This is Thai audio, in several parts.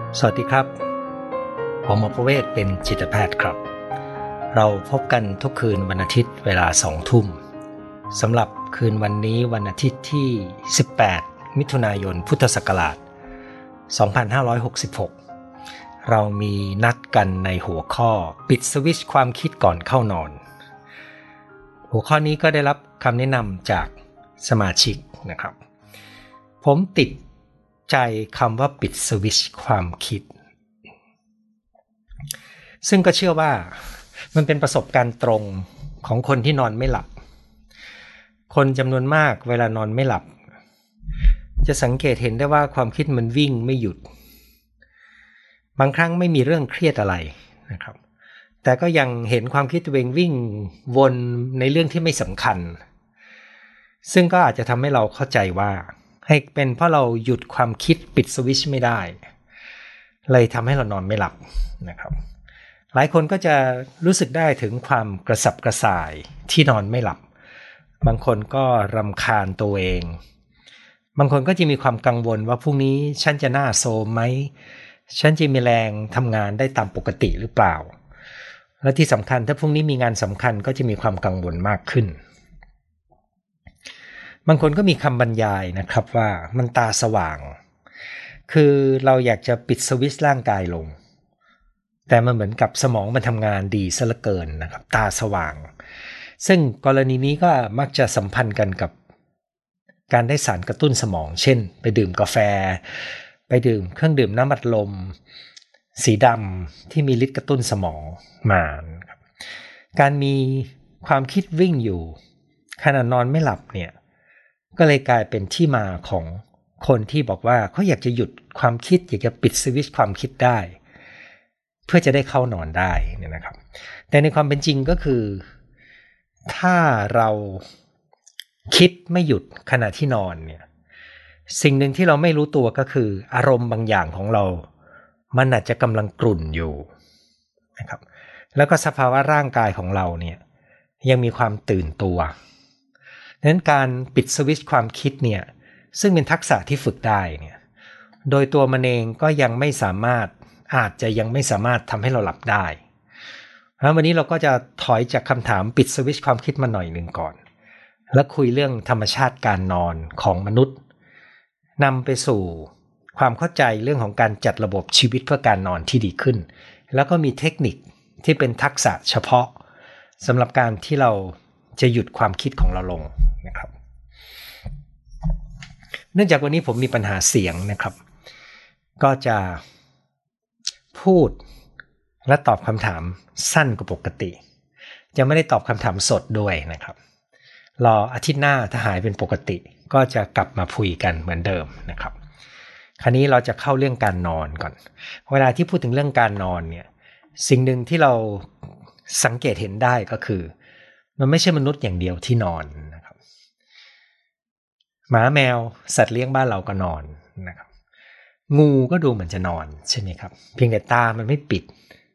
สวัสดีครับผมหมอประเวศเป็นจิตแพทย์ครับเราพบกันทุกคืนวันอาทิตย์เวลา 20:00 น.สำหรับคืนวันนี้วันอาทิตย์ที่18มิถุนายนพุทธศักราช2566เรามีนัดกันในหัวข้อปิดสวิตช์ความคิดก่อนเข้านอนหัวข้อนี้ก็ได้รับคำแนะนำจากสมาชิกนะครับผมติดใจคำว่าปิดสวิตช์ความคิดซึ่งก็เชื่อว่ามันเป็นประสบการณ์ตรงของคนที่นอนไม่หลับคนจำนวนมากเวลานอนไม่หลับจะสังเกตเห็นได้ว่าความคิดมันวิ่งไม่หยุดบางครั้งไม่มีเรื่องเครียดอะไรนะครับแต่ก็ยังเห็นความคิดตัวเองวิ่งวนในเรื่องที่ไม่สำคัญซึ่งก็อาจจะทำให้เราเข้าใจว่าให้เป็นเพราะเราหยุดความคิดปิดสวิตช์ไม่ได้เลยทำให้เรานอนไม่หลับนะครับหลายคนก็จะรู้สึกได้ถึงความกระสับกระส่ายที่นอนไม่หลับบางคนก็รำคาญตัวเองบางคนก็จะมีความกังวลว่าพรุ่งนี้ฉันจะน่าโซมไหมฉันจะมีแรงทำงานได้ตามปกติหรือเปล่าและที่สำคัญถ้าพรุ่งนี้มีงานสำคัญก็จะมีความกังวลมากขึ้นบางคนก็มีคำบรรยายนะครับว่ามันตาสว่างคือเราอยากจะปิดสวิตช์ร่างกายลงแต่มันเหมือนกับสมองมันทำงานดีซะเหลือเกินนะครับตาสว่างซึ่งกรณีนี้ก็มักจะสัมพันธ์กันกับการได้สารกระตุ้นสมองเช่นไปดื่มกาแฟไปดื่มเครื่องดื่มน้ำอัดลมสีดำที่มีฤทธิ์กระตุ้นสมองมาการมีความคิดวิ่งอยู่ขณะนอนไม่หลับเนี่ยก็เลยกลายเป็นที่มาของคนที่บอกว่าเขาอยากจะหยุดความคิดอยากจะปิดสวิตช์ความคิดได้เพื่อจะได้เข้านอนได้เนี่ยนะครับแต่ในความเป็นจริงก็คือถ้าเราคิดไม่หยุดขณะที่นอนเนี่ยสิ่งหนึ่งที่เราไม่รู้ตัวก็คืออารมณ์บางอย่างของเรามันอาจจะกำลังกรุ่นอยู่นะครับแล้วก็สภาวะร่างกายของเราเนี่ยยังมีความตื่นตัวดังนั้นการปิดสวิตช์ความคิดเนี่ยซึ่งเป็นทักษะที่ฝึกได้เนี่ยโดยตัวมันเองก็ยังไม่สามารถอาจจะยังไม่สามารถทำให้เราหลับได้เพราะวันนี้เราก็จะถอยจากคำถามปิดสวิตช์ความคิดมาหน่อยหนึ่งก่อนแล้วคุยเรื่องธรรมชาติการนอนของมนุษย์นำไปสู่ความเข้าใจเรื่องของการจัดระบบชีวิตเพื่อการนอนที่ดีขึ้นแล้วก็มีเทคนิคที่เป็นทักษะเฉพาะสำหรับการที่เราจะหยุดความคิดของเราลงนะครับเนื่องจากวันนี้ผมมีปัญหาเสียงนะครับก็จะพูดและตอบคำถามสั้นกว่าปกติจะไม่ได้ตอบคำถามสดด้วยนะครับรออาทิตย์หน้าถ้าหายเป็นปกติก็จะกลับมาคุยกันเหมือนเดิมนะครับคราวนี้เราจะเข้าเรื่องการนอนก่อนเวลาที่พูดถึงเรื่องการนอนเนี่ยสิ่งหนึ่งที่เราสังเกตเห็นได้ก็คือมันไม่ใช่มนุษย์อย่างเดียวที่นอนนะครับหมาแมวสัตว์เลี้ยงบ้านเราก็นอนนะครับงูก็ดูเหมือนจะนอนใช่ไหมครับเพียงแต่ตามันไม่ปิด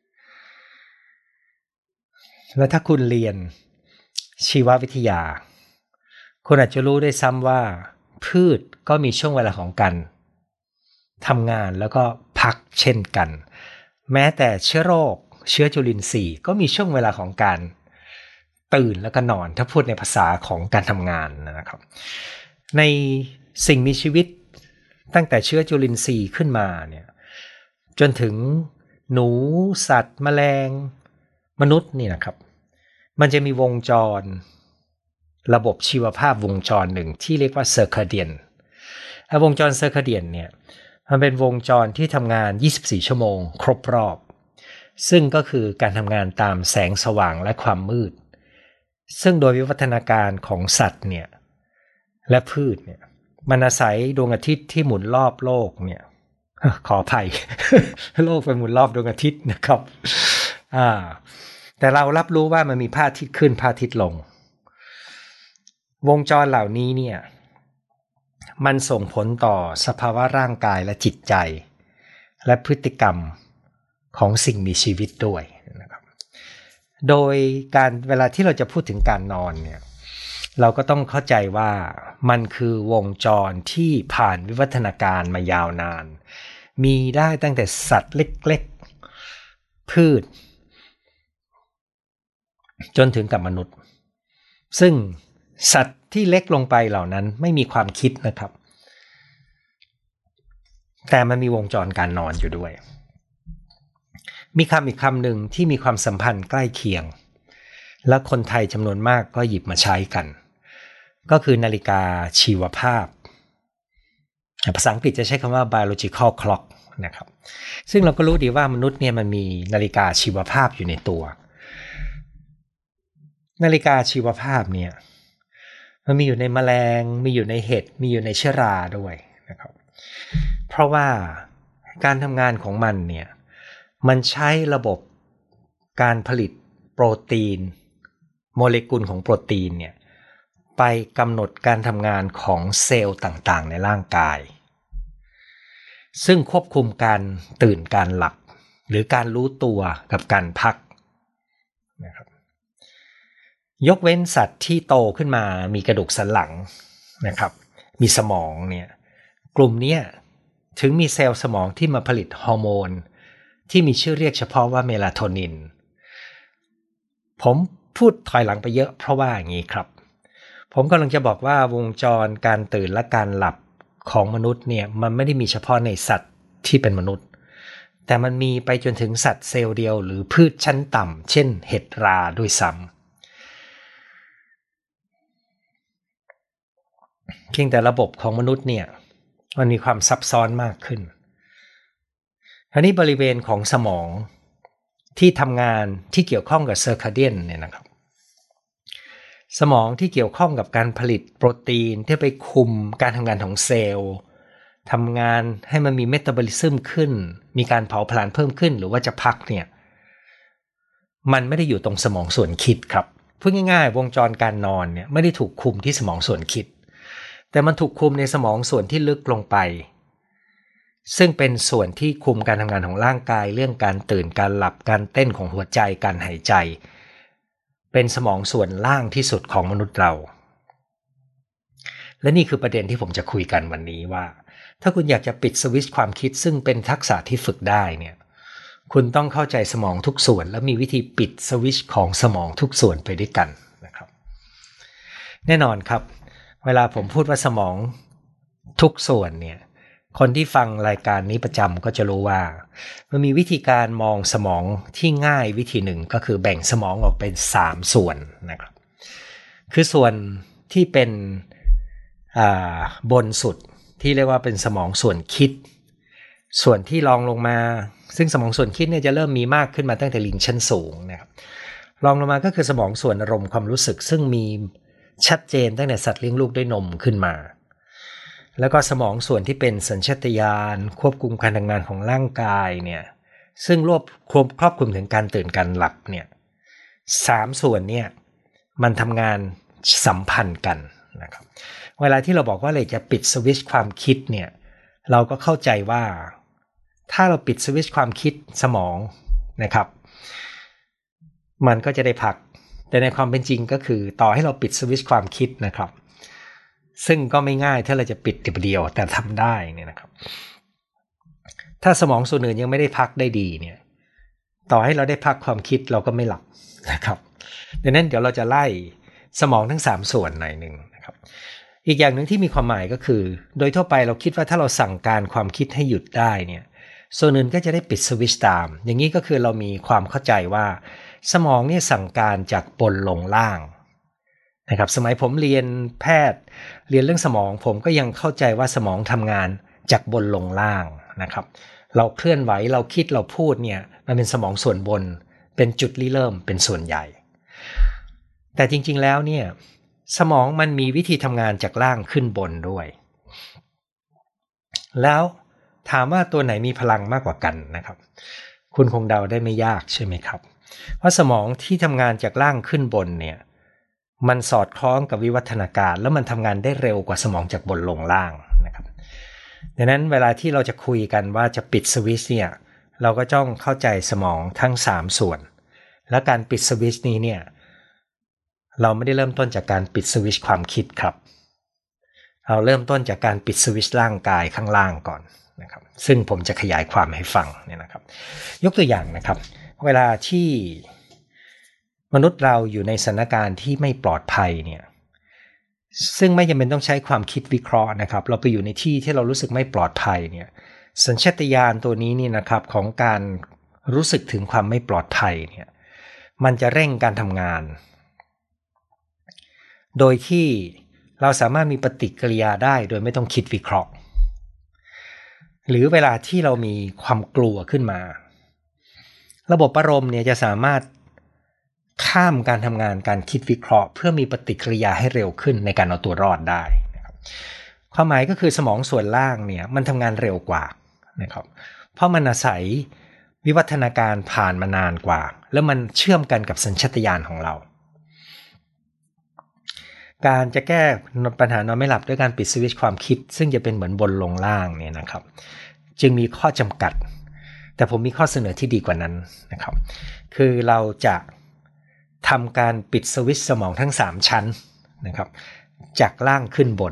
แล้วถ้าคุณเรียนชีววิทยาคุณอาจจะรู้ได้ซ้ำว่าพืชก็มีช่วงเวลาของการทำงานแล้วก็พักเช่นกันแม้แต่เชื้อโรคเชื้อจุลินทรีย์ก็มีช่วงเวลาของการตื่นแล้วก็นอนถ้าพูดในภาษาของการทำงานนะครับในสิ่งมีชีวิตตั้งแต่เชื้อจุลินทรีย์ขึ้นมาเนี่ยจนถึงหนูสัตว์แมลงมนุษย์นี่นะครับมันจะมีวงจรระบบชีวภาพวงจรหนึ่งที่เรียกว่าเซอร์คาเดียนวงจรเซอร์คาเดียนเนี่ยมันเป็นวงจรที่ทำงาน24ชั่วโมงครบรอบซึ่งก็คือการทำงานตามแสงสว่างและความมืดซึ่งโดยวิวัฒนาการของสัตว์เนี่ยและพืชเนี่ยมันอาศัยดวงอาทิตย์ที่หมุนรอบโลกเนี่ยขออภัย โลกไปหมุนรอบดวงอาทิตย์นะครับแต่เรารับรู้ว่ามันมีพระอาทิตย์ขึ้นพระอาทิตย์ลงวงจรเหล่านี้เนี่ยมันส่งผลต่อสภาวะร่างกายและจิตใจและพฤติกรรมของสิ่งมีชีวิตด้วยนะครับโดยการเวลาที่เราจะพูดถึงการนอนเนี่ยเราก็ต้องเข้าใจว่ามันคือวงจรที่ผ่านวิวัฒนาการมายาวนานมีได้ตั้งแต่สัตว์เล็กๆพืชจนถึงกับมนุษย์ซึ่งสัตว์ที่เล็กลงไปเหล่านั้นไม่มีความคิดนะครับแต่มันมีวงจรการนอนอยู่ด้วยมีคำอีกคำหนึ่งที่มีความสัมพันธ์ใกล้เคียงและคนไทยจำนวนมากก็หยิบมาใช้กันก็คือนาฬิกาชีวภาพภาษาอังกฤษจะใช้คำว่า biological clock นะครับซึ่งเราก็รู้ดีว่ามนุษย์เนี่ยมันมีนาฬิกาชีวภาพอยู่ในตัวนาฬิกาชีวภาพเนี่ยมันมีอยู่ในแมลงมีอยู่ในเห็ดมีอยู่ในเชื้อราด้วยนะครับเพราะว่าการทำงานของมันเนี่ยมันใช้ระบบการผลิตโปรตีนโมเลกุลของโปรตีนเนี่ยไปกำหนดการทำงานของเซลล์ต่างๆในร่างกายซึ่งควบคุมการตื่นการหลับหรือการรู้ตัวกับการพักนะครับยกเว้นสัตว์ที่โตขึ้นมามีกระดูกสันหลังนะครับมีสมองเนี่ยกลุ่มนี้ถึงมีเซลล์สมองที่มาผลิตฮอร์โมนที่มีชื่อเรียกเฉพาะว่าเมลาโทนินผมพูดถอยหลังไปเยอะเพราะว่าอย่างนี้ครับผมกำลังจะบอกว่าวงจรการตื่นและการหลับของมนุษย์เนี่ยมันไม่ได้มีเฉพาะในสัตว์ที่เป็นมนุษย์แต่มันมีไปจนถึงสัตว์เซลล์เดียวหรือพืชชั้นต่ำเช่นเห็ดราด้วยซ้ำเพียงแต่ระบบของมนุษย์เนี่ยมันมีความซับซ้อนมากขึ้นอันนี้บริเวณของสมองที่ทำงานที่เกี่ยวข้องกับเซอร์คาเดียนเนี่ยนะครับสมองที่เกี่ยวข้องกับการผลิตโปรตีนที่ไปคุมการทำงานของเซลล์ทำงานให้มันมีเมตาบอลิซึมขึ้นมีการเผาผลาญเพิ่มขึ้นหรือว่าจะพักเนี่ยมันไม่ได้อยู่ตรงสมองส่วนคิดครับพูดง่ายๆวงจรการนอนเนี่ยไม่ได้ถูกคุมที่สมองส่วนคิดแต่มันถูกคุมในสมองส่วนที่ลึกลงไปซึ่งเป็นส่วนที่คุมการทำงานของร่างกายเรื่องการตื่นการหลับการเต้นของหัวใจการหายใจเป็นสมองส่วนล่างที่สุดของมนุษย์เราและนี่คือประเด็นที่ผมจะคุยกันวันนี้ว่าถ้าคุณอยากจะปิดสวิตช์ความคิดซึ่งเป็นทักษะที่ฝึกได้เนี่ยคุณต้องเข้าใจสมองทุกส่วนและมีวิธีปิดสวิตช์ของสมองทุกส่วนไปด้วยกันนะครับแน่นอนครับเวลาผมพูดว่าสมองทุกส่วนเนี่ยคนที่ฟังรายการนี้ประจำก็จะรู้ว่ามันมีวิธีการมองสมองที่ง่ายวิธีหนึ่งก็คือแบ่งสมองออกเป็น3ส่วนนะครับคือส่วนที่เป็นบนสุดที่เรียกว่าเป็นสมองส่วนคิดส่วนที่รองลงมาซึ่งสมองส่วนคิดเนี่ยจะเริ่มมีมากขึ้นมาตั้งแต่ลิงชั้นสูงนะครับรองลงมาก็คือสมองส่วนอารมณ์ความรู้สึกซึ่งมีชัดเจนตั้งแต่สัตว์เลี้ยงลูกด้วยนมขึ้นมาแล้วก็สมองส่วนที่เป็นสัญชาตญาณควบคุมการทำงานของร่างกายเนี่ยซึ่งครอบคลุมถึงการตื่นการหลับเนี่ย3ส่วนเนี่ยมันทำงานสัมพันธ์กันนะครับเวลาที่เราบอกว่าเราจะปิดสวิตช์ความคิดเนี่ยเราก็เข้าใจว่าถ้าเราปิดสวิตช์ความคิดสมองนะครับมันก็จะได้พักแต่ในความเป็นจริงก็คือต่อให้เราปิดสวิตช์ความคิดนะครับซึ่งก็ไม่ง่ายถ้าเราจะปิดเดียวแต่ทำได้เนี่ยนะครับถ้าสมองส่วนอื่นยังไม่ได้พักได้ดีเนี่ยต่อให้เราได้พักความคิดเราก็ไม่หลับนะครับดังนั้นเดี๋ยวเราจะไล่สมองทั้ง3ส่วนหน่อยนึงนะครับอีกอย่างหนึ่งที่มีความหมายก็คือโดยทั่วไปเราคิดว่าถ้าเราสั่งการความคิดให้หยุดได้เนี่ยส่วนอื่นก็จะได้ปิดสวิตช์ตามอย่างนี้ก็คือเรามีความเข้าใจว่าสมองเนี่ยสั่งการจากบนลงล่างนะครับสมัยผมเรียนแพทย์เรียนเรื่องสมองผมก็ยังเข้าใจว่าสมองทำงานจากบนลงล่างนะครับเราเคลื่อนไหวเราคิดเราพูดเนี่ยมันเป็นสมองส่วนบนเป็นจุดริเริ่มเป็นส่วนใหญ่แต่จริงๆแล้วเนี่ยสมองมันมีวิธีทำงานจากล่างขึ้นบนด้วยแล้วถามว่าตัวไหนมีพลังมากกว่ากันนะครับคุณคงเดาได้ไม่ยากใช่ไหมครับเพราะสมองที่ทำงานจากล่างขึ้นบนเนี่ยมันสอดคล้องกับวิวัฒนาการแล้วมันทำงานได้เร็วกว่าสมองจากบนลงล่างนะครับดังนั้นเวลาที่เราจะคุยกันว่าจะปิดสวิตช์เนี่ยเราก็ต้องเข้าใจสมองทั้ง3ส่วนและการปิดสวิตช์นี้เนี่ยเราไม่ได้เริ่มต้นจากการปิดสวิตช์ความคิดครับเอาเริ่มต้นจากการปิดสวิตช์ร่างกายข้างล่างก่อนนะครับซึ่งผมจะขยายความให้ฟังเนี่ยนะครับยกตัวอย่างนะครับเวลาที่มนุษย์เราอยู่ในสถานการณ์ที่ไม่ปลอดภัยเนี่ยซึ่งไม่จำเป็นต้องใช้ความคิดวิเคราะห์นะครับเราไปอยู่ในที่ที่เรารู้สึกไม่ปลอดภัยเนี่ยสัญชาตญาณตัวนี้นี่นะครับของการรู้สึกถึงความไม่ปลอดภัยเนี่ยมันจะเร่งการทำงานโดยที่เราสามารถมีปฏิกิริยาได้โดยไม่ต้องคิดวิเคราะห์หรือเวลาที่เรามีความกลัวขึ้นมาระบบอารมณ์เนี่ยจะสามารถข้ามการทำงานการคิดวิเคราะห์เพื่อมีปฏิกิริยาให้เร็วขึ้นในการเอาตัวรอดได้นะครับความหมายก็คือสมองส่วนล่างเนี่ยมันทำงานเร็วกว่านะครับเพราะมันอาศัยวิวัฒนาการผ่านมานานกว่าแล้วมันเชื่อมกันกับสัญชาตญาณของเราการจะแก้ปัญหานอนไม่หลับด้วยการปิดสวิตช์ความคิดซึ่งจะเป็นเหมือนบนลงล่างเนี่ยนะครับจึงมีข้อจำกัดแต่ผมมีข้อเสนอที่ดีกว่านั้นนะครับคือเราจะทำการปิดสวิตช์สมองทั้ง3ชั้นนะครับจากล่างขึ้นบน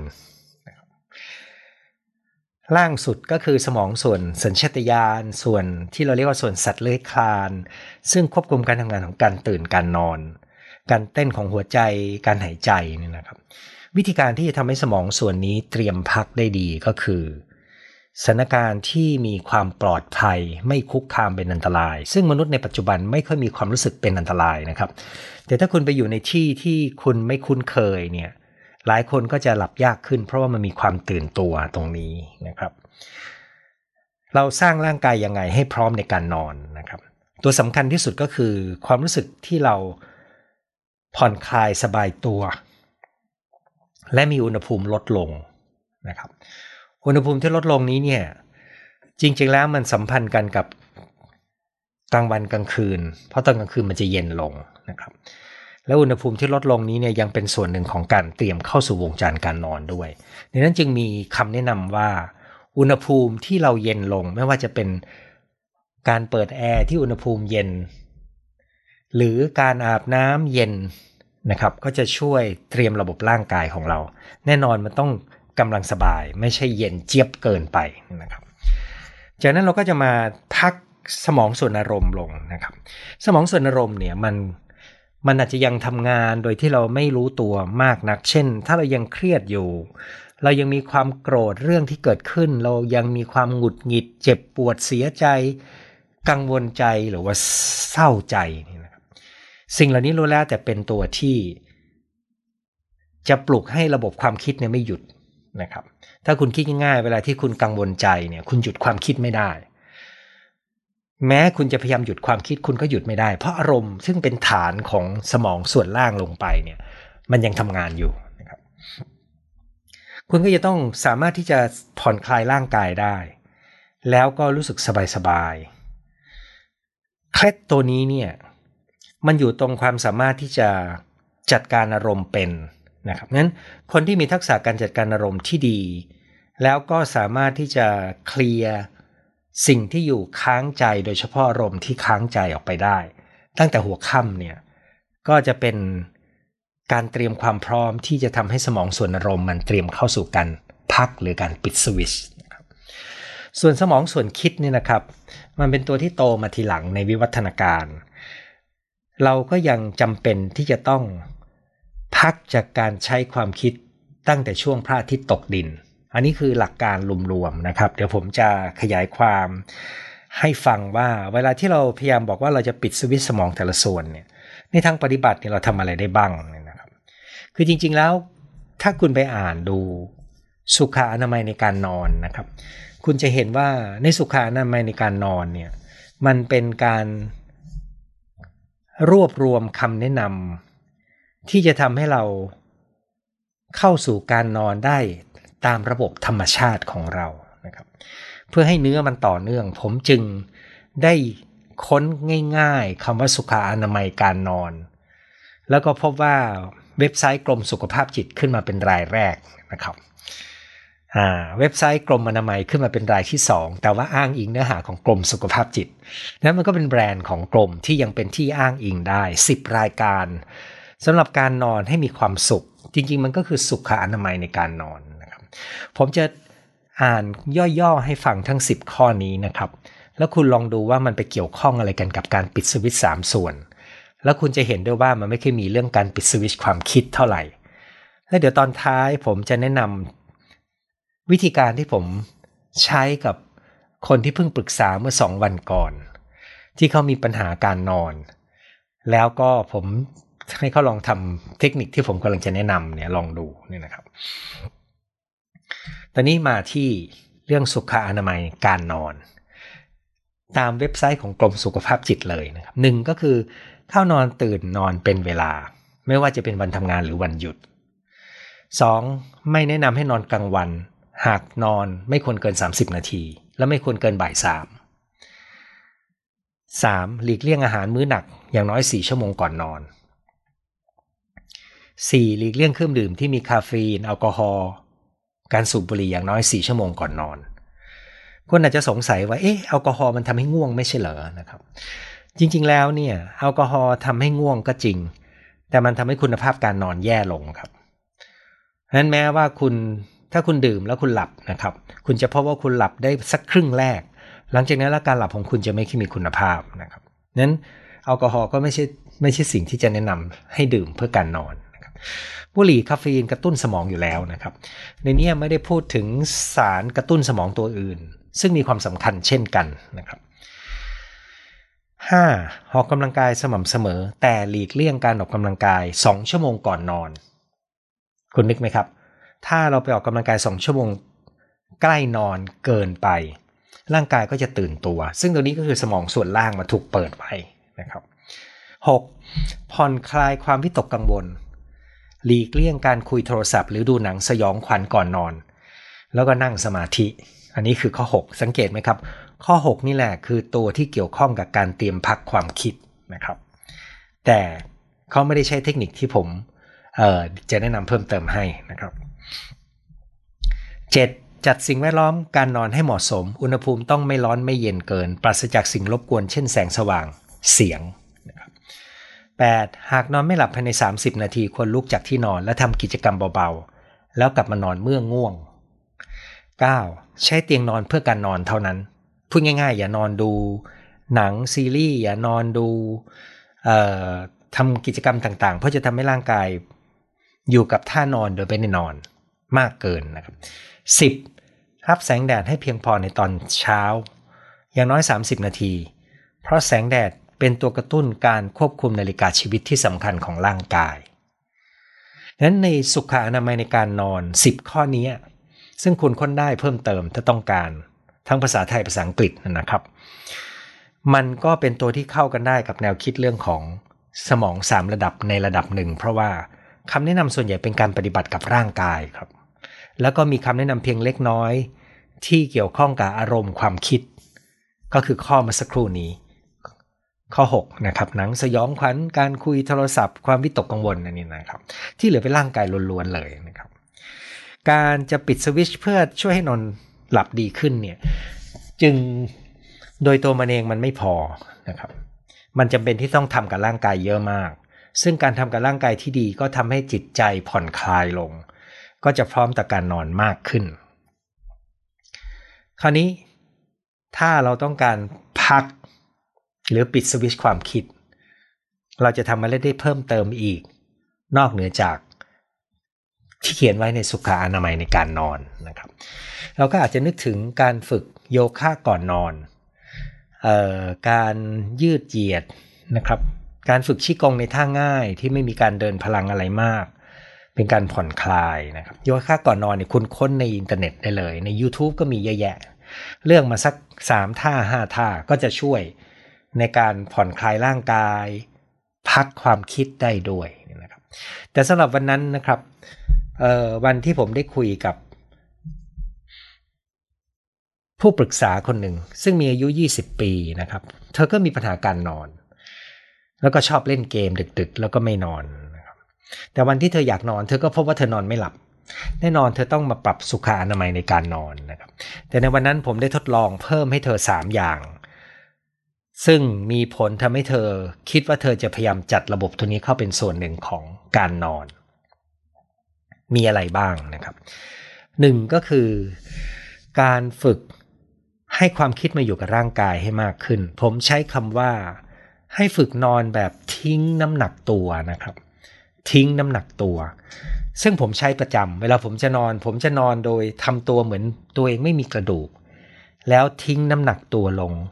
ล่างสุดก็คือสมองส่วนสัญชาตญาณส่วนที่เราเรียกว่าส่วนสัตว์เลื้อยคลานซึ่งควบคุมการทำงานของการตื่นการนอนการเต้นของหัวใจการหายใจเนี่ยนะครับวิธีการที่จะทำให้สมองส่วนนี้เตรียมพักได้ดีก็คือสถานการณ์ที่มีความปลอดภัยไม่คุกคามเป็นอันตรายซึ่งมนุษย์ในปัจจุบันไม่ค่อยมีความรู้สึกเป็นอันตรายนะครับแต่ถ้าคุณไปอยู่ในที่ที่คุณไม่คุ้นเคยเนี่ยหลายคนก็จะหลับยากขึ้นเพราะว่ามันมีความตื่นตัวตรงนี้นะครับเราสร้างร่างกายยังไงให้พร้อมในการนอนนะครับตัวสำคัญที่สุดก็คือความรู้สึกที่เราผ่อนคลายสบายตัวและมีอุณหภูมิลดลงนะครับอุณหภูมิที่ลดลงนี้เนี่ยจริงๆแล้วมันสัมพันธ์กันกับกลางวันกลางคืนเพราะตอนกลางคืนมันจะเย็นลงนะครับแล้วอุณหภูมิที่ลดลงนี้เนี่ยยังเป็นส่วนหนึ่งของการเตรียมเข้าสู่วงจรการนอนด้วยดังนั้นจึงมีคำแนะนำว่าอุณหภูมิที่เราเย็นลงไม่ว่าจะเป็นการเปิดแอร์ที่อุณหภูมิเย็นหรือการอาบน้ำเย็นนะครับก็จะช่วยเตรียมระบบร่างกายของเราแน่นอนมันต้องกำลังสบายไม่ใช่เย็นเจี๊ยบเกินไปนะครับจากนั้นเราก็จะมาพักสมองส่วนอารมณ์ลงนะครับสมองส่วนอารมณ์เนี่ยมันอาจจะยังทำงานโดยที่เราไม่รู้ตัวมากนักเช่นถ้าเรายังเครียดอยู่เรายังมีความโกรธเรื่องที่เกิดขึ้นเรายังมีความหงุดหงิดเจ็บปวดเสียใจกังวลใจหรือว่าเศร้าใจนี่นะครับสิ่งเหล่านี้รู้แล้วแต่เป็นตัวที่จะปลุกให้ระบบความคิดเนี่ยไม่หยุดนะครับถ้าคุณคิดง่ายๆเวลาที่คุณกังวลใจเนี่ยคุณหยุดความคิดไม่ได้แม้คุณจะพยายามหยุดความคิดคุณก็หยุดไม่ได้เพราะอารมณ์ซึ่งเป็นฐานของสมองส่วนล่างลงไปเนี่ยมันยังทำงานอยู่นะครับคุณก็จะต้องสามารถที่จะผ่อนคลายร่างกายได้แล้วก็รู้สึกสบายๆเคล็ดตัวนี้เนี่ยมันอยู่ตรงความสามารถที่จะจัดการอารมณ์เป็นนะครับงั้นคนที่มีทักษะการจัดการอารมณ์ที่ดีแล้วก็สามารถที่จะเคลียร์สิ่งที่อยู่ค้างใจโดยเฉพาะอารมณ์ที่ค้างใจออกไปได้ตั้งแต่หัวค่ำเนี่ยก็จะเป็นการเตรียมความพร้อมที่จะทำให้สมองส่วนอารมณ์มันเตรียมเข้าสู่การพักหรือการปิดสวิตช์นะครับส่วนสมองส่วนคิดเนี่ยนะครับมันเป็นตัวที่โตมาทีหลังในวิวัฒนาการเราก็ยังจำเป็นที่จะต้องพักจากการใช้ความคิดตั้งแต่ช่วงพระอาทิตย์ตกดินอันนี้คือหลักการรวมๆนะครับเดี๋ยวผมจะขยายความให้ฟังว่าเวลาที่เราพยายามบอกว่าเราจะปิดสวิตช์สมองแต่ละส่วนเนี่ยในทางปฏิบัติเนี่ยเราทำอะไรได้บ้างนะครับคือจริงๆแล้วถ้าคุณไปอ่านดูสุขอนามัยในการนอนนะครับคุณจะเห็นว่าในสุขอนามัยในการนอนเนี่ยมันเป็นการรวบรวมคำแนะนำที่จะทำให้เราเข้าสู่การนอนได้ตามระบบธรรมชาติของเรานะครับเพื่อให้เนื้อมันต่อเนื่องผมจึงได้ค้นง่ายๆคำว่าสุขอนามัยการนอนแล้วก็พบว่าเว็บไซต์กรมสุขภาพจิตขึ้นมาเป็นรายแรกนะครับเว็บไซต์กรมอนามัยขึ้นมาเป็นรายที่2แต่ว่าอ้างอิงเนื้อหาของกรมสุขภาพจิตนั้นมันก็เป็นแบรนด์ของกรมที่ยังเป็นที่อ้างอิงได้10รายการสำหรับการนอนให้มีความสุขจริงๆมันก็คือสุขอนามัยในการนอนนะครับผมจะอ่านย่อๆให้ฟังทั้ง10ข้อนี้นะครับแล้วคุณลองดูว่ามันไปเกี่ยวข้องอะไรกันกับการปิดสวิตช์3ส่วนแล้วคุณจะเห็นด้วยว่ามันไม่เคยมีเรื่องการปิดสวิตช์ความคิดเท่าไหร่และเดี๋ยวตอนท้ายผมจะแนะนำวิธีการที่ผมใช้กับคนที่เพิ่งปรึกษาเมื่อ2 วันก่อนที่เขามีปัญหาการนอนแล้วก็ผมให้เขาลองทำเทคนิคที่ผมกำลังจะแนะนำเนี่ยลองดูนี่นะครับตอนนี้มาที่เรื่องสุขอนามัยการนอนตามเว็บไซต์ของกรมสุขภาพจิตเลยนะครับ1ก็คือเข้านอนตื่นนอนเป็นเวลาไม่ว่าจะเป็นวันทำงานหรือวันหยุด2ไม่แนะนำให้นอนกลางวันหากนอนไม่ควรเกิน30นาทีและไม่ควรเกินบ่าย3หลีกเลี่ยงอาหารมื้อหนักอย่างน้อย4ชั่วโมงก่อนนอน4หลีกเลี่ยงเครื่องดื่มที่มีคาเฟอีนแอลกอฮอล์การสูบบุหรี่อย่างน้อย4ชั่วโมงก่อนนอนคุณอาจจะสงสัยว่าแอลกอฮอล์มันทำให้ง่วงไม่ใช่เหรอนะครับจริงๆแล้วเนี่ยแอลกอฮอล์ทำให้ง่วงก็จริงแต่มันทำให้คุณภาพการนอนแย่ลงครับนั้นแม้ว่าถ้าคุณดื่มแล้วคุณหลับนะครับคุณจะพบว่าคุณหลับได้สักครึ่งแรกหลังจากนั้นแล้วการหลับของคุณจะไม่มีคุณภาพนะครับนั้นแอลกอฮอล์ก็ไม่ใช่สิ่งที่จะแนะนำให้ดื่มเพื่อการนอนนะครับบุหรี่คาเฟอีนกระตุ้นสมองอยู่แล้วนะครับในนี้ไม่ได้พูดถึงสารกระตุ้นสมองตัวอื่นซึ่งมีความสำคัญเช่นกันนะครับ5ออกกำลังกายสม่ำเสมอแต่หลีกเลี่ยงการออกกำลังกาย2ชั่วโมงก่อนนอนคุณนึกไหมครับถ้าเราไปออกกำลังกาย2ชั่วโมงใกล้นอนเกินไปร่างกายก็จะตื่นตัวซึ่งตัวนี้ก็คือสมองส่วนล่างมาถูกเปิดไปนะครับ6ผ่อนคลายความวิตกกังวลหลีกเลี่ยงการคุยโทรศัพท์หรือดูหนังสยองขวัญก่อนนอนแล้วก็นั่งสมาธิอันนี้คือข้อ6สังเกตไหมครับข้อ6นี่แหละคือตัวที่เกี่ยวข้องกับการเตรียมพักความคิดนะครับแต่เขาไม่ได้ใช้เทคนิคที่ผมจะแนะนำเพิ่มเติมให้นะครับ7จัดสิ่งแวดล้อมการนอนให้เหมาะสมอุณหภูมิต้องไม่ร้อนไม่เย็นเกินปราศจากสิ่งรบกวนเช่นแสงสว่างเสียงนะครับ8หากนอนไม่หลับภายใน30นาทีควรลุกจากที่นอนและทำกิจกรรมเบาๆแล้วกลับมานอนเมื่อง่วง9ใช้เตียงนอนเพื่อการนอนเท่านั้นพูดง่ายๆอย่านอนดูหนังซีรีส์อย่านอนดูทำกิจกรรมต่างๆเพราะจะทำให้ร่างกายอยู่กับท่านอนโดยไม่ได้นอนมากเกินนะครับ10รับแสงแดดให้เพียงพอในตอนเช้าอย่างน้อย30นาทีเพราะแสงแดดเป็นตัวกระตุ้นการควบคุมนาฬิกาชีวิตที่สำคัญของร่างกายดังนั้นในสุขอนามัยในการนอน10ข้อนี้ซึ่งคุณค้นได้เพิ่มเติมถ้าต้องการทั้งภาษาไทยภาษาอังกฤษนะครับมันก็เป็นตัวที่เข้ากันได้กับแนวคิดเรื่องของสมอง3ระดับในระดับหนึ่งเพราะว่าคำแนะนำส่วนใหญ่เป็นการปฏิบัติกับร่างกายครับแล้วก็มีคำแนะนำเพียงเล็กน้อยที่เกี่ยวข้องกับอารมณ์ความคิดก็คือข้อเมื่อสักครู่นี้ข้อ6นะครับหนังสยองขวัญการคุยโทรศัพท์ความวิตกกังวลอันนี้นะครับที่เหลือเป็นร่างกายล้วนๆเลยนะครับการจะปิดสวิตช์เพื่อช่วยให้นอนหลับดีขึ้นเนี่ยจึงโดยตัวมันเองมันไม่พอนะครับมันจำเป็นที่ต้องทำกับร่างกายเยอะมากซึ่งการทำกับร่างกายที่ดีก็ทำให้จิตใจผ่อนคลายลงก็จะพร้อมต่อการนอนมากขึ้นคราวนี้ถ้าเราต้องการพักหรือปิดสวิตช์ความคิดเราจะทำอะไรได้เพิ่มเติมอีกนอกเหนือจากที่เขียนไว้ในสุขอนามัยในการนอนนะครับเราก็อาจจะนึกถึงการฝึกโยคะก่อนนอนการยืดเหยียดนะครับการฝึกชีกงในท่าง่ายที่ไม่มีการเดินพลังอะไรมากเป็นการผ่อนคลายนะครับโยคะก่อนนอนเนี่ยคุณค้นในอินเทอร์เน็ตได้เลยใน YouTube ก็มีเยอะแยะเลือกมาสัก3ท่า5ท่าก็จะช่วยในการผ่อนคลายร่างกายพักความคิดได้ด้วยนะครับแต่สำหรับวันนั้นนะครับวันที่ผมได้คุยกับผู้ปรึกษาคนหนึ่งซึ่งมีอายุ20ปีนะครับเธอก็มีปัญหาการนอนแล้วก็ชอบเล่นเกมดึกๆแล้วก็ไม่นอนนะครับแต่วันที่เธออยากนอนเธอก็พบว่าเธอนอนไม่หลับแน่นอนเธอต้องมาปรับสุขอนามัยในการนอนนะครับแต่ในวันนั้นผมได้ทดลองเพิ่มให้เธอ3อย่างซึ่งมีผลทำให้เธอคิดว่าเธอจะพยายามจัดระบบตัวนี้เข้าเป็นส่วนหนึ่งของการนอนมีอะไรบ้างนะครับหนึ่งก็คือการฝึกให้ความคิดมาอยู่กับร่างกายให้มากขึ้นผมใช้คำว่าให้ฝึกนอนแบบทิ้งน้ำหนักตัวนะครับทิ้งน้ำหนักตัวซึ่งผมใช้ประจำเวลาผมจะนอนโดยทำตัวเหมือนตัวเองไม่มีกระดูกแล้วทิ้งน้ำหนักตัวลง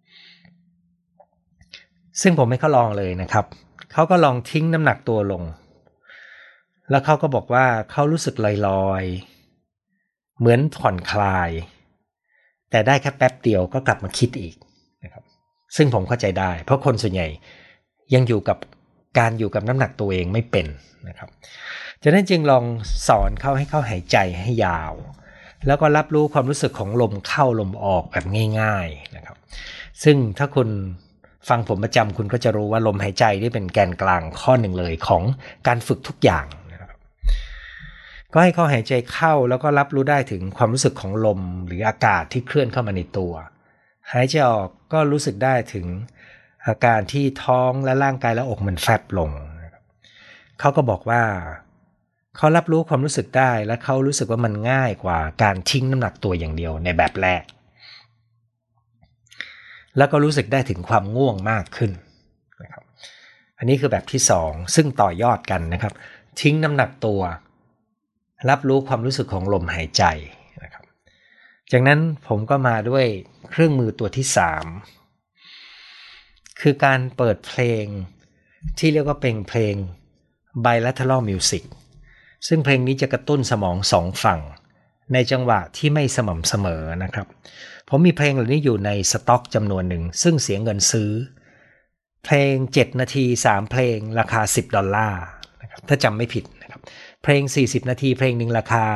ซึ่งผมให้เขาลองเลยนะครับเขาก็ลองทิ้งน้ำหนักตัวลงแล้วเขาก็บอกว่าเขารู้สึกลอยๆเหมือนผ่อนคลายแต่ได้แค่แป๊บเดียวก็กลับมาคิดอีกนะครับซึ่งผมเข้าใจได้เพราะคนส่วนใหญ่ยังอยู่กับน้ำหนักตัวเองไม่เป็นนะครับฉะนั้นจึงลองสอนเขาให้เขาหายใจให้ยาวแล้วก็รับรู้ความรู้สึกของลมเข้าลมออกแบบง่ายๆนะครับซึ่งถ้าคุณฟังผมประจำคุณก็จะรู้ว่าลมหายใจนี่เป็นแกนกลางข้อหนึ่งเลยของการฝึกทุกอย่างนะครับก็ให้เขาหายใจเข้าแล้วก็รับรู้ได้ถึงความรู้สึกของลมหรืออากาศที่เคลื่อนเข้ามาในตัวหายใจออกก็รู้สึกได้ถึงอาการที่ท้องและร่างกายและอกมันแฟบลงเขาก็บอกว่าเขารับรู้ความรู้สึกได้และเขารู้สึกว่ามันง่ายกว่าการทิ้งน้ำหนักตัวอย่างเดียวในแบบแรกแล้วก็รู้สึกได้ถึงความง่วงมากขึ้นนะครับอันนี้คือแบบที่2ซึ่งต่อยอดกันนะครับทิ้งน้ำหนักตัวรับรู้ความรู้สึกของลมหายใจนะครับจากนั้นผมก็มาด้วยเครื่องมือตัวที่3คือการเปิดเพลงที่เรียกว่าเป็นเพลง bilateral music ซึ่งเพลงนี้จะกระตุ้นสมอง2ฝั่งในจังหวะที่ไม่สม่ำเสมอนะครับผมมีเพลงเหล่านี้อยู่ในสต็อกจำนวนหนึ่งซึ่งเสียเงินซื้อเพลง7นาที3เพลงราคา$10นะครับถ้าจำไม่ผิดนะครับเพลง40นาทีเพลงหนึ่งราคา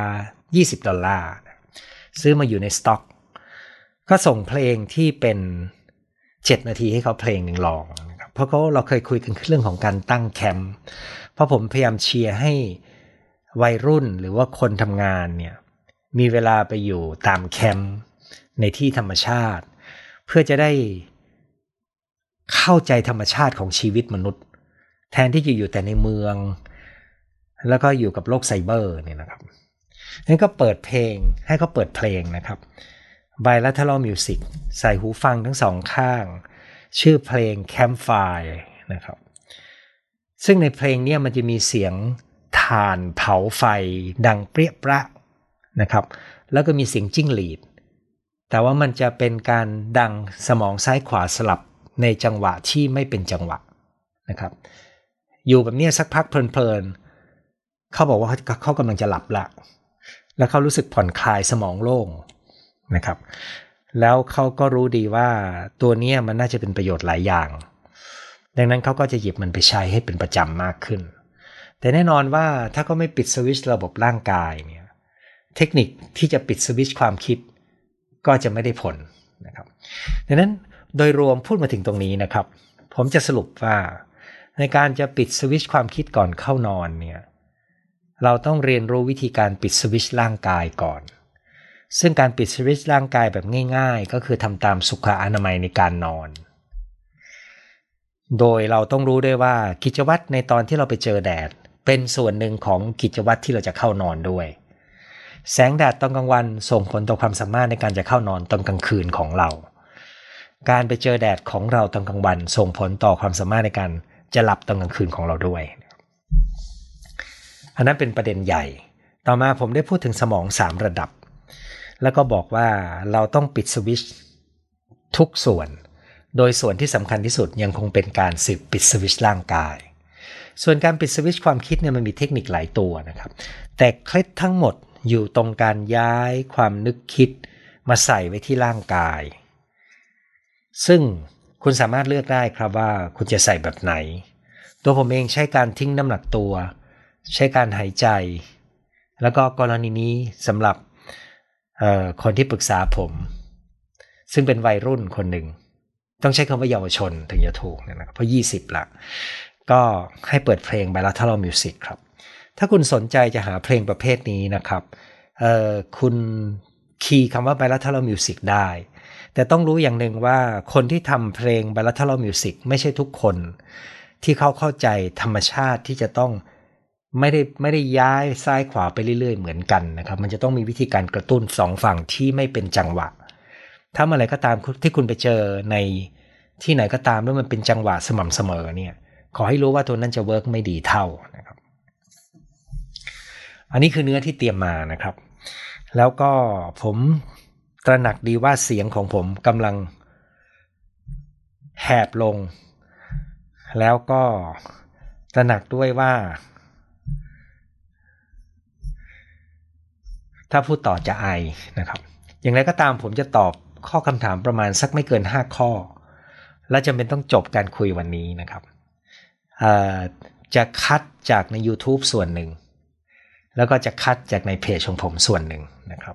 $20ซื้อมาอยู่ในสต็อกก็ส่งเพลงที่เป็น7นาทีให้เขาเพลงหนึ่งลองนะครับเพราะเราเคยคุยกันเรื่องของการตั้งแคมป์เพราะผมพยายามเชียร์ให้วัยรุ่นหรือว่าคนทำงานเนี่ยมีเวลาไปอยู่ตามแคมป์ในที่ธรรมชาติเพื่อจะได้เข้าใจธรรมชาติของชีวิตมนุษย์แทนที่จะอยู่แต่ในเมืองแล้วก็อยู่กับโลกไซเบอร์เนี่ยนะครับงั้นก็เปิดเพลงให้เขาเปิดเพลงนะครับ bilateral music ใส่หูฟังทั้งสองข้างชื่อเพลง Campfire นะครับซึ่งในเพลงนี้มันจะมีเสียงถ่านเผาไฟดังเปรี้ยประนะครับแล้วก็มีเสียงจิ้งหรีดแต่ว่ามันจะเป็นการดังสมองซ้ายขวาสลับในจังหวะที่ไม่เป็นจังหวะนะครับอยู่แบบนี้สักพักเพลินๆเขาบอกว่าเขากำลังจะหลับละแล้วเขารู้สึกผ่อนคลายสมองโล่งนะครับแล้วเขาก็รู้ดีว่าตัวนี้มันน่าจะเป็นประโยชน์หลายอย่างดังนั้นเขาก็จะหยิบมันไปใช้ให้เป็นประจำมากขึ้นแต่แน่นอนว่าถ้าเขาไม่ปิดสวิตช์ระบบร่างกายเนี่ยเทคนิคที่จะปิดสวิตช์ความคิดก็จะไม่ได้ผลนะครับดังนั้นโดยรวมพูดมาถึงตรงนี้นะครับผมจะสรุปว่าในการจะปิดสวิตช์ความคิดก่อนเข้านอนเนี่ยเราต้องเรียนรู้วิธีการปิดสวิตช์ร่างกายก่อนซึ่งการปิดสวิตช์ร่างกายแบบง่ายๆก็คือทำตามสุขอนามัยในการนอนโดยเราต้องรู้ด้วยว่ากิจวัตรในตอนที่เราไปเจอแดดเป็นส่วนหนึ่งของกิจวัตรที่เราจะเข้านอนด้วยแสงแดดตอนกลางวันส่งผลต่อความสามารถในการจะเข้านอนตอนกลางคืนของเราการไปเจอแดดของเราตอนกลางวันส่งผลต่อความสามารถในการจะหลับตอนกลางคืนของเราด้วยอันนั้นเป็นประเด็นใหญ่ต่อมาผมได้พูดถึงสมอง3ระดับแล้วก็บอกว่าเราต้องปิดสวิตช์ทุกส่วนโดยส่วนที่สำคัญที่สุดยังคงเป็นการปิดสวิตช์ร่างกายส่วนการปิดสวิตช์ความคิดเนี่ยมันมีเทคนิคหลายตัวนะครับแต่เคล็ดทั้งหมดอยู่ตรงการย้ายความนึกคิดมาใส่ไว้ที่ร่างกายซึ่งคุณสามารถเลือกได้ครับว่าคุณจะใส่แบบไหนตัวผมเองใช้การทิ้งน้ำหนักตัวใช้การหายใจแล้วก็กรณีนี้สำหรับคนที่ปรึกษาผมซึ่งเป็นวัยรุ่นคนหนึ่งต้องใช้คำว่าเยาวชนถึงจะถูกนะครับเพราะ20ละก็ให้เปิดเพลง bilateral music ครับถ้าคุณสนใจจะหาเพลงประเภทนี้นะครับคุณคีย์คำว่า bilateral music ได้แต่ต้องรู้อย่างหนึ่งว่าคนที่ทำเพลง bilateral music ไม่ใช่ทุกคนที่เขาเข้าใจธรรมชาติที่จะต้องไม่ได้ย้ายซ้ายขวาไปเรื่อยๆเหมือนกันนะครับมันจะต้องมีวิธีการกระตุ้นสองฝั่งที่ไม่เป็นจังหวะถ้าเมื่อไหร่ก็ตามที่คุณไปเจอในที่ไหนก็ตามแล้วมันเป็นจังหวะสม่ำเสมอเนี่ยขอให้รู้ว่าตัวนั้นจะเวิร์กไม่ดีเท่านะครับอันนี้คือเนื้อที่เตรียมมานะครับแล้วก็ผมตระหนักดีว่าเสียงของผมกำลังแหบลงแล้วก็ตระหนักด้วยว่าถ้าพูดต่อจะไอนะครับอย่างไรก็ตามผมจะตอบข้อคำถามประมาณสักไม่เกิน5ข้อและจำเป็นต้องจบการคุยวันนี้นะครับจะคัดจากใน YouTube ส่วนหนึ่งแล้วก็จะคัดจากในเพจของผมส่วนหนึ่งนะครับ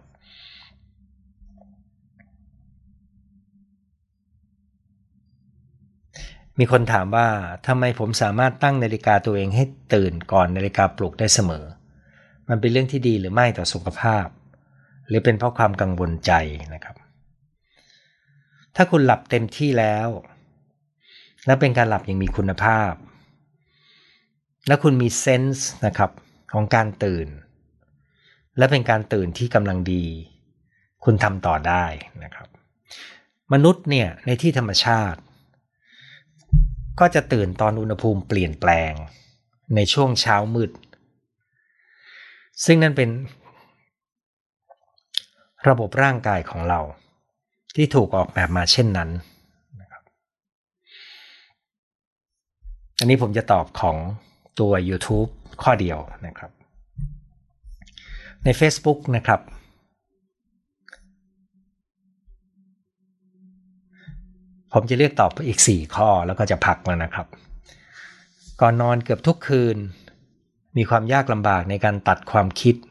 มีคนถามว่าทำไมผมสามารถตั้งนาฬิกาตัวเองให้ตื่นก่อนนาฬิกาปลุกได้เสมอมันเป็นเรื่องที่ดีหรือไม่ต่อสุขภาพหรือเป็นเพราะความกังวลใจนะครับถ้าคุณหลับเต็มที่แล้วและเป็นการหลับอย่างมีคุณภาพและคุณมีเซนส์นะครับของการตื่นและเป็นการตื่นที่กำลังดีคุณทำต่อได้นะครับมนุษย์เนี่ยในที่ธรรมชาติก็จะตื่นตอนอุณหภูมิเปลี่ยนแปลงในช่วงเช้ามืดซึ่งนั่นเป็นระบบร่างกายของเราที่ถูกออกแบบมาเช่นนั้นนะครับอันนี้ผมจะตอบของตัว YouTube ข้อเดียวนะครับใน Facebook นะครับผมจะเรียกตอบอีก4ข้อแล้วก็จะพักแล้วนะครับก่อนนอนเกือบทุกคืนมีความยากลำบากในการตัดความคิด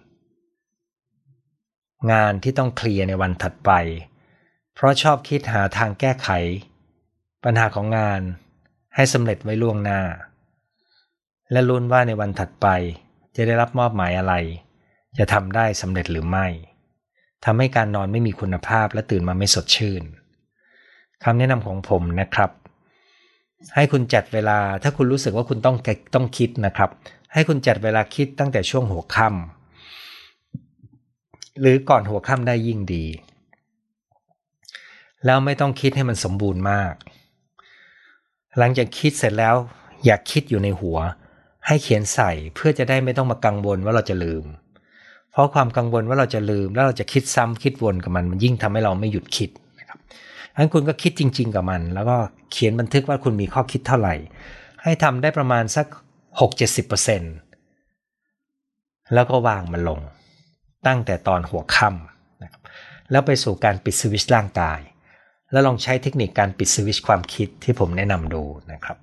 งานที่ต้องเคลียร์ในวันถัดไปเพราะชอบคิดหาทางแก้ไขปัญหาของงานให้สำเร็จไว้ล่วงหน้าและลุ้นว่าในวันถัดไปจะได้รับมอบหมายอะไรจะทำได้สำเร็จหรือไม่ทำให้การนอนไม่มีคุณภาพและตื่นมาไม่สดชื่นคำแนะนำของผมนะครับให้คุณจัดเวลาถ้าคุณรู้สึกว่าคุณต้องคิดนะครับให้คุณจัดเวลาคิดตั้งแต่ช่วงหัวค่ำหรือก่อนหัวค่ำได้ยิ่งดีแล้วไม่ต้องคิดให้มันสมบูรณ์มากหลังจากคิดเสร็จแล้วอยากคิดอยู่ในหัวให้เขียนใส่เพื่อจะได้ไม่ต้องมากังวลว่าเราจะลืมเพราะความกังวลว่าเราจะลืมแล้วเราจะคิดซ้ำคิดวนกับมันยิ่งทำให้เราไม่หยุดคิดนะครับงั้นคุณก็คิดจริงๆกับมันแล้วก็เขียนบันทึกว่าคุณมีข้อคิดเท่าไหร่ให้ทำได้ประมาณสัก 6-70% แล้วก็วางมันลงตั้งแต่ตอนหัวค่ำนะครับแล้วไปสู่การปิดสวิตช์ร่างกายแล้วลองใช้เทคนิคการปิดสวิตช์ความคิดที่ผมแนะนำดูนะครับ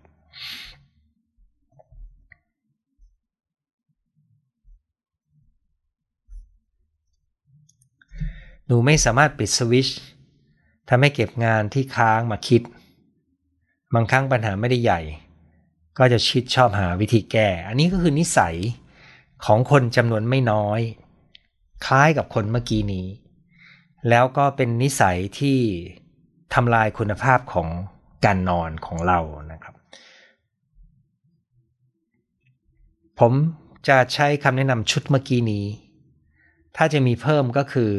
หนูไม่สามารถปิดสวิตช์ทำให้เก็บงานที่ค้างมาคิดบางครั้งปัญหาไม่ได้ใหญ่ก็จะชอบหาวิธีแก้อันนี้ก็คือนิสัยของคนจำนวนไม่น้อยคล้ายกับคนเมื่อกี้นี้แล้วก็เป็นนิสัยที่ทำลายคุณภาพของการนอนของเรานะครับผมจะใช้คำแนะนำชุดเมื่อกี้นี้ถ้าจะมีเพิ่มก็คือ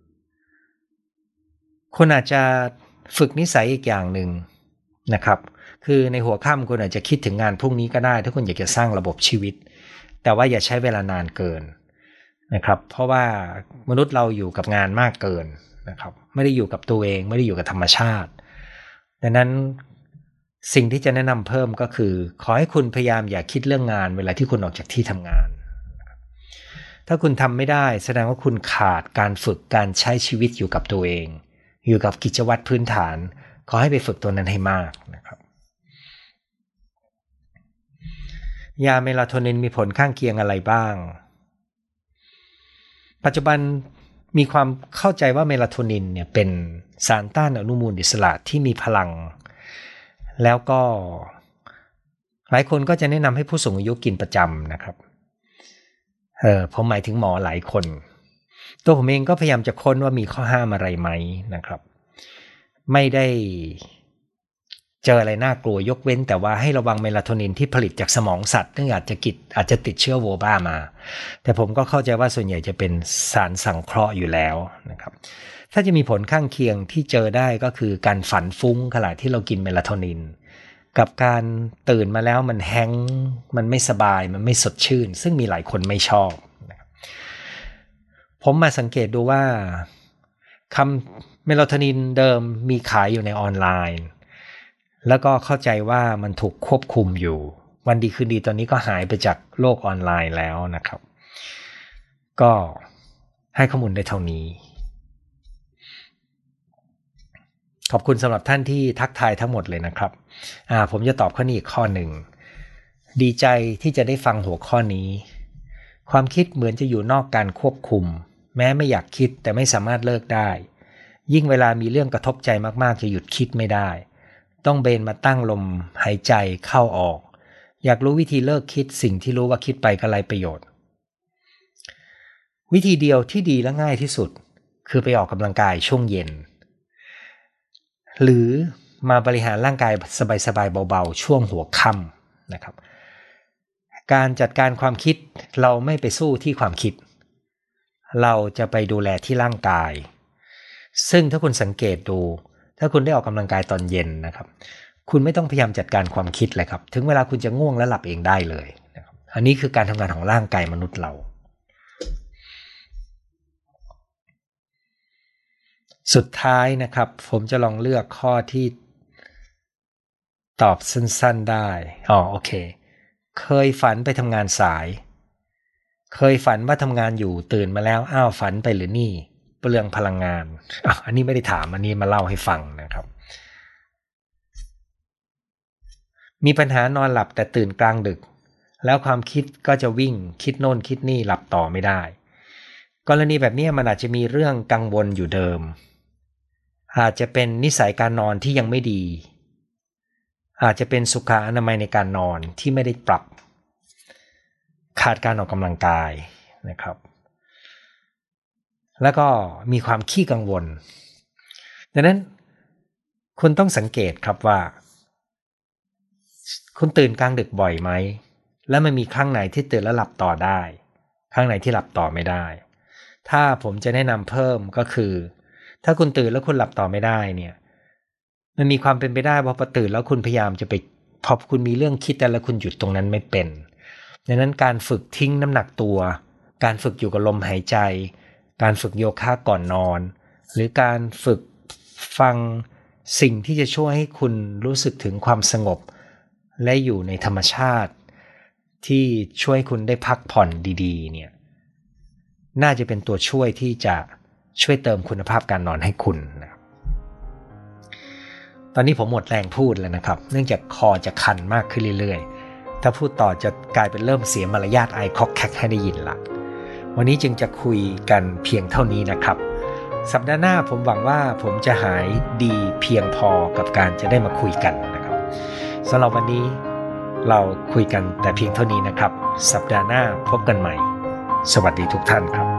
คุณอาจจะฝึกนิสัยอีกอย่างหนึ่งนะครับคือในหัวค่ำคุณอาจจะคิดถึงงานพรุ่งนี้ก็ได้ถ้าคุณอยากจะสร้างระบบชีวิตแต่ว่าอย่าใช้เวลานานเกินนะครับเพราะว่ามนุษย์เราอยู่กับงานมากเกินนะครับไม่ได้อยู่กับตัวเองไม่ได้อยู่กับธรรมชาติดังนั้นสิ่งที่จะแนะนำเพิ่มก็คือขอให้คุณพยายามอย่าคิดเรื่องงานเวลาที่คุณออกจากที่ทำงานถ้าคุณทำไม่ได้แสดงว่าคุณขาดการฝึกการใช้ชีวิตอยู่กับตัวเองอยู่กับกิจวัตรพื้นฐานขอให้ไปฝึกตัวนั้นให้มากนะครับยาเมลาโทนินมีผลข้างเคียงอะไรบ้างปัจจุบันมีความเข้าใจว่าเมลาโทนินเนี่ยเป็นสารต้านอนุมูลอิสระที่มีพลังแล้วก็หลายคนก็จะแนะนำให้ผู้สูงอายุกินประจำนะครับผมหมายถึงหมอหลายคนตัวผมเองก็พยายามจะค้นว่ามีข้อห้ามอะไรไหมนะครับไม่ได้เจออะไรน่ากลัวยกเว้นแต่ว่าให้ระวังเมลาโทนินที่ผลิตจากสมองสัตว์ซึ่งอาจจะติดเชื้อโวบ้ามาแต่ผมก็เข้าใจว่าส่วนใหญ่จะเป็นสารสังเคราะห์อยู่แล้วนะครับถ้าจะมีผลข้างเคียงที่เจอได้ก็คือการฝันฟุ้งขณะที่เรากินเมลาโทนินกับการตื่นมาแล้วมันแฮงก์มันไม่สบายมันไม่สดชื่นซึ่งมีหลายคนไม่ชอบนะครับผมมาสังเกตดูว่าคำเมลาโทนินเดิมมีขายอยู่ในออนไลน์แล้วก็เข้าใจว่ามันถูกควบคุมอยู่วันดีคืนดีตอนนี้ก็หายไปจากโลกออนไลน์แล้วนะครับก็ให้ข้อมูลได้เท่านี้ขอบคุณสำหรับท่านที่ทักทายทั้งหมดเลยนะครับผมจะตอบข้อนี้อีกข้อหนึ่งดีใจที่จะได้ฟังหัวข้อนี้ความคิดเหมือนจะอยู่นอกการควบคุมแม้ไม่อยากคิดแต่ไม่สามารถเลิกได้ยิ่งเวลามีเรื่องกระทบใจมากๆจะหยุดคิดไม่ได้ต้องเบนมาตั้งลมหายใจเข้าออกอยากรู้วิธีเลิกคิดสิ่งที่รู้ว่าคิดไปก็ไร้ประโยชน์วิธีเดียวที่ดีและง่ายที่สุดคือไปออกกำลังกายช่วงเย็นหรือมาบริหารร่างกายสบายๆเบาๆช่วงหัวค่ำนะครับการจัดการความคิดเราไม่ไปสู้ที่ความคิดเราจะไปดูแลที่ร่างกายซึ่งถ้าคุณสังเกตดูถ้าคุณได้ออกกำลังกายตอนเย็นนะครับคุณไม่ต้องพยายามจัดการความคิดเลยครับถึงเวลาคุณจะง่วงและหลับเองได้เลยนะครับอันนี้คือการทำงานของร่างกายมนุษย์เราสุดท้ายนะครับผมจะลองเลือกข้อที่ตอบสั้นๆได้โอเคเคยฝันไปทำงานสายเคยฝันว่าทำงานอยู่ตื่นมาแล้วฝันไปหรือนี่เปลืองพลังงานอันนี้ไม่ได้ถามอันนี้มาเล่าให้ฟังนะครับมีปัญหานอนหลับแต่ตื่นกลางดึกแล้วความคิดก็จะวิ่งคิดโน่นคิดนี่หลับต่อไม่ได้กรณีแบบนี้มันอาจจะมีเรื่องกังวลอยู่เดิมอาจจะเป็นนิสัยการนอนที่ยังไม่ดีอาจจะเป็นสุขอนามัยในการนอนที่ไม่ได้ปรับขาดการออกกำลังกายนะครับแล้วก็มีความขี้กังวลดังนั้นคุณต้องสังเกตครับว่าคุณตื่นกลางดึกบ่อยไหมแล้วมันมีครั้งไหนที่ตื่นแล้วหลับต่อได้ครั้งไหนที่หลับต่อไม่ได้ถ้าผมจะแนะนำเพิ่มก็คือถ้าคุณตื่นแล้วคุณหลับต่อไม่ได้เนี่ยมันมีความเป็นไปได้ว่าพอตื่นแล้วคุณพยายามจะไปพอคุณมีเรื่องคิดแต่แล้วคุณหยุดตรงนั้นไม่เป็นดังนั้นการฝึกทิ้งน้ำหนักตัวการฝึกอยู่กับลมหายใจการฝึกโยคะก่อนนอนหรือการฝึกฟังสิ่งที่จะช่วยให้คุณรู้สึกถึงความสงบและอยู่ในธรรมชาติที่ช่วยคุณได้พักผ่อนดีๆเนี่ยน่าจะเป็นตัวช่วยที่จะช่วยเติมคุณภาพการนอนให้คุณนะครับตอนนี้ผมหมดแรงพูดแล้วนะครับเนื่องจากคอจะคันมากขึ้นเรื่อยๆถ้าพูดต่อจะกลายเป็นเริ่มเสียมารยาทไอคอกแคกให้ได้ยินละวันนี้จึงจะคุยกันเพียงเท่านี้นะครับสัปดาห์หน้าผมหวังว่าผมจะหายดีเพียงพอกับการจะได้มาคุยกันนะครับสำหรับวันนี้เราคุยกันแต่เพียงเท่านี้นะครับสัปดาห์หน้าพบกันใหม่สวัสดีทุกท่านครับ